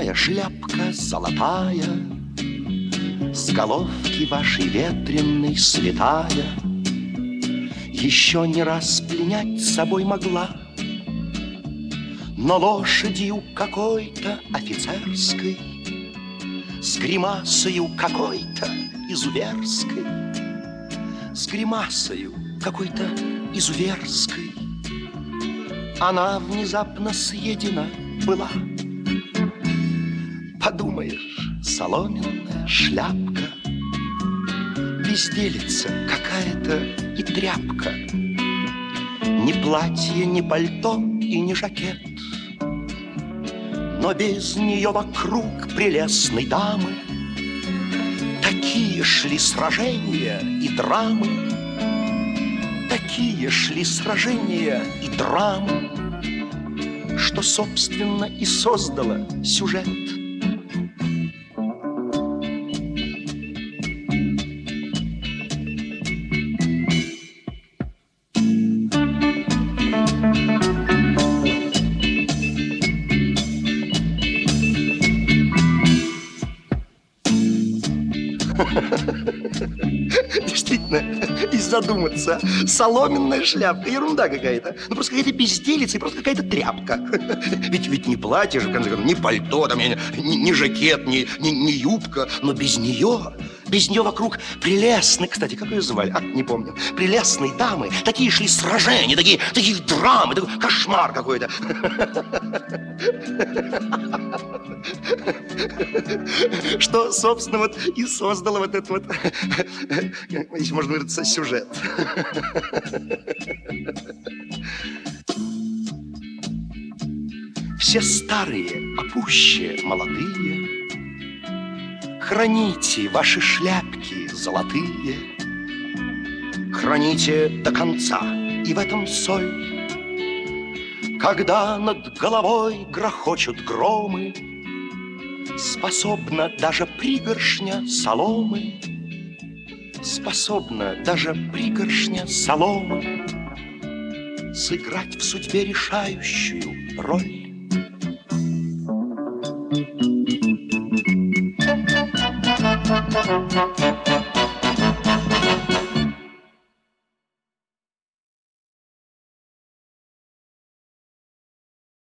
Золотая шляпка, золотая, с головки вашей ветреной слетая, еще не раз пленять собой могла, но лошадью какой-то офицерской, с гримасою какой-то изуверской, с гримасою какой-то изуверской, она внезапно съедена была. Подумаешь, соломенная шляпка, безделица какая-то и тряпка, ни платье, ни пальто и ни жакет, но без нее вокруг прелестной дамы такие шли сражения и драмы, такие шли сражения и драмы, что, собственно, и создало сюжет. Действительно, и задуматься. Соломенная шляпка, ерунда какая-то. Ну, просто какая-то безделица и просто какая-то тряпка. Ведь не платье же, не пальто, там, не жакет, не юбка. Но без нее вокруг прелестные, кстати, как ее звали? Не помню. Прелестные дамы. Такие шли сражения, такие драмы, такой кошмар какой-то. Что, собственно, вот и создало вот этот вот, если можно выразиться, сюжет. Все старые, а пуще молодые, храните ваши шляпки золотые, храните до конца, и в этом соль. Когда над головой грохочут громы, способна даже пригоршня соломы, способна даже пригоршня соломы сыграть в судьбе решающую роль.